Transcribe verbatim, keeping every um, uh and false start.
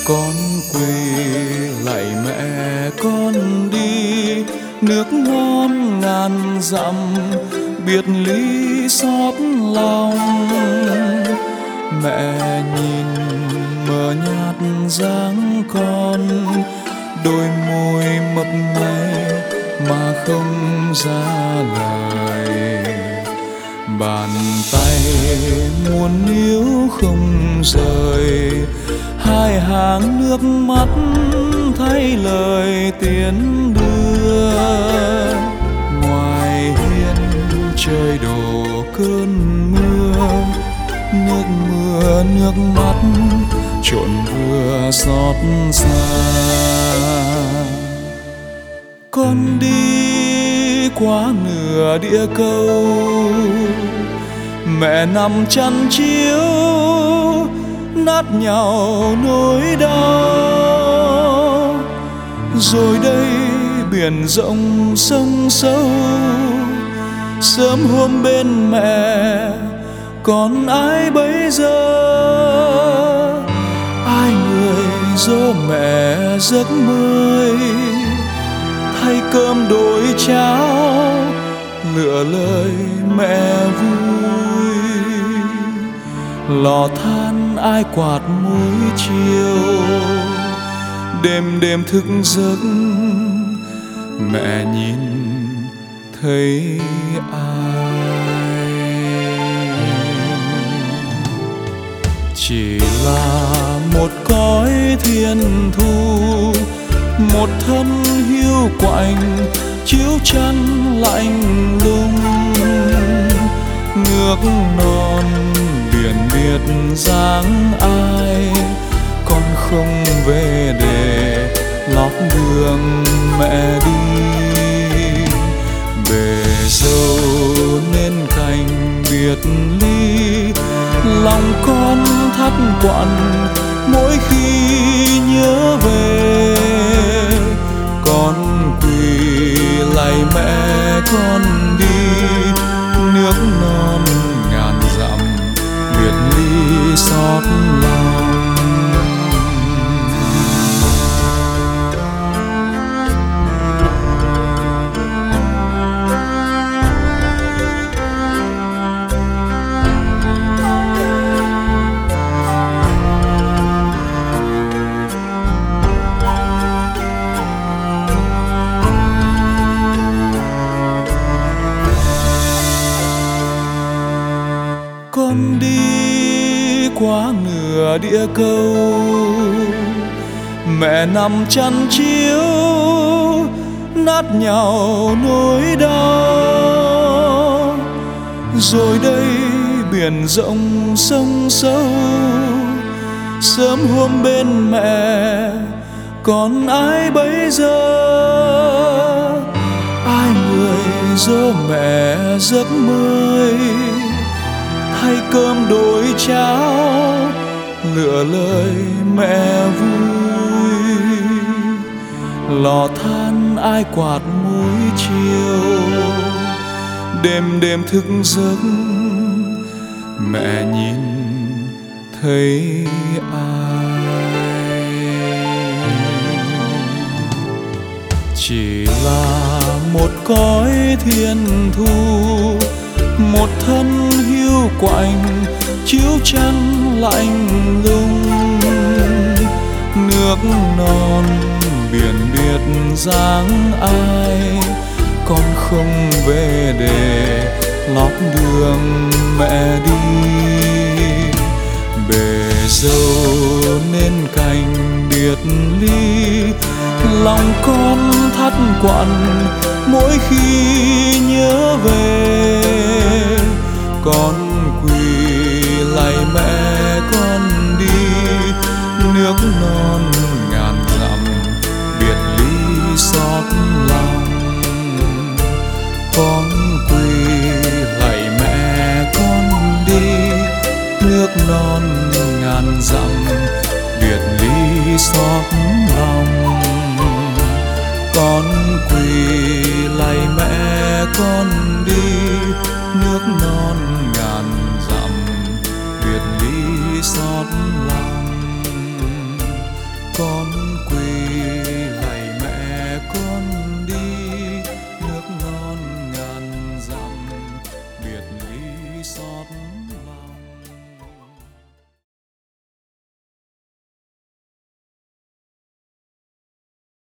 Con quỳ lạy mẹ con đi, nước non ngàn dặm biệt ly xót lòng. Mẹ nhìn mờ nhạt dáng con, đôi môi mấp máy mà không ra lời. Bàn tay muốn níu không rời, hai hàng nước mắt thay lời tiến đưa. Ngoài hiên trời đổ cơn mưa, nước mưa nước mắt trộn vừa xót xa. Con đi qua nửa địa cầu, mẹ nằm chăn chiếu nát nhàu nỗi đau. Rồi đây biển rộng sông sâu, sớm hôm bên mẹ còn ai bấy giờ. Ai người dỗ mẹ giấc mơ, thay cơm đổi cháo lựa lời mẹ vui. Lò than ai quạt mỗi chiều, đêm đêm thức giấc mẹ nhìn thấy ai. Chỉ là một cõi thiên thu, một thân hiu quạnh chiếu chăn lạnh lùng. Nước non biển biệt dáng ai, con không về để lót đường mẹ đi. Bề dâu nên cành biệt ly, lòng con thắt quặn mỗi khi nhớ về. Con quỳ lạy mẹ con đi, nước non ngàn dặm biệt ly xót lòng. Con đi qua nửa địa cầu, mẹ nằm chăn chiếu nát nhàu nỗi đau. Rồi đây biển rộng sông sâu, sớm hôm bên mẹ còn ai bấy giờ. Ai người dỗ mẹ giấc mơ, thay cơm đổi cháo lựa lời mẹ vui. Lò than ai quạt mỗi chiều, đêm đêm thức giấc mẹ nhìn thấy ai. Chỉ là một cõi thiên thu, một thân hiu quạnh chiếu chăn lạnh lùng. Nước non biển biệt dáng ai, con không về để lót đường mẹ đi. Bề dâu nên cành biệt ly, lòng con thắt quặn mỗi khi nhớ về. Con quỳ lạy mẹ con đi, nước non ngàn dặm biệt ly xót lòng. Con quỳ lạy mẹ con đi, nước non ngàn dặm biệt ly xót lòng. Con quỳ lạy mẹ con đi,